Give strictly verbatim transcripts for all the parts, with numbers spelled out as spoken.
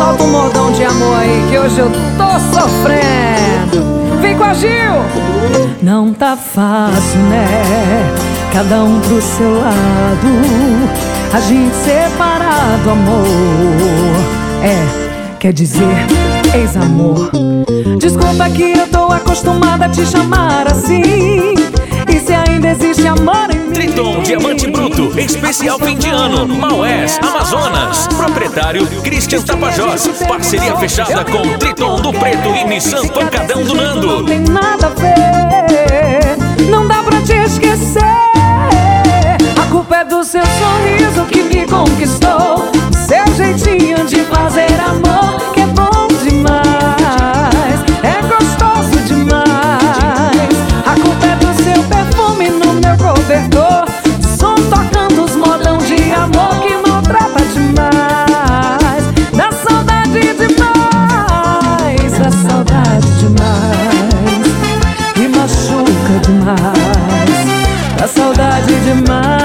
solta um modão de amor aí, que hoje eu tô sofrendo. Vem com a Gil! Não tá fácil, né? Cada um pro seu lado, a gente separado, amor. É, quer dizer, ex-amor. Desculpa que eu tô acostumada a te chamar assim. E se ainda existe amor em mim? Triton Diamante Bruto, especial fim de ano, Maués, Amazonas. Proprietário Christian Tapajós. Parceria fechada com Triton do Preto e Nissan Pancadão do Nando. Não tem nada a ver, não dá pra te esquecer. A culpa é do seu sorriso que me conquistou, seu jeitinho de fazer amor, que é bom demais, é gostoso demais. A culpa é do seu perfume no meu cobertor, som tocando os modão de amor que maltrata demais. Dá saudade demais, dá saudade demais, e machuca demais, dá saudade demais.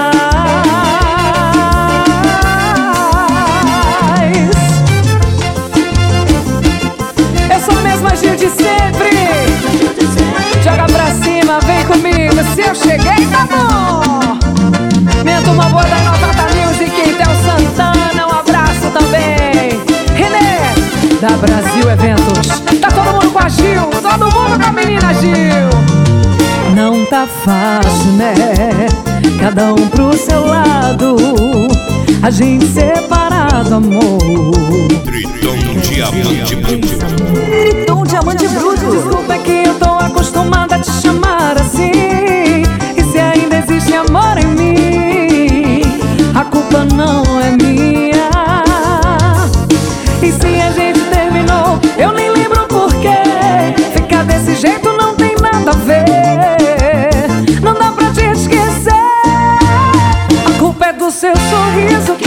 De sempre, joga pra cima, vem comigo. Se eu cheguei, tá bom. Minha turma boa da Nova Music, Intel Santana, um abraço também. René, da Brasil Eventos. Tá todo mundo com a Gil, todo mundo com a menina Gil. Não tá fácil, né? Cada um pro seu lado, a gente separado, amor. Triton Diamante Bruto. Triton Diamante Bruto. Desculpa que eu tô acostumada a te chamar assim. E se ainda existe amor em mim, a culpa não é minha. E se a gente terminou, eu nem lembro porquê. Ficar desse jeito não tem nada a ver, não dá pra te esquecer. A culpa é do seu sorriso que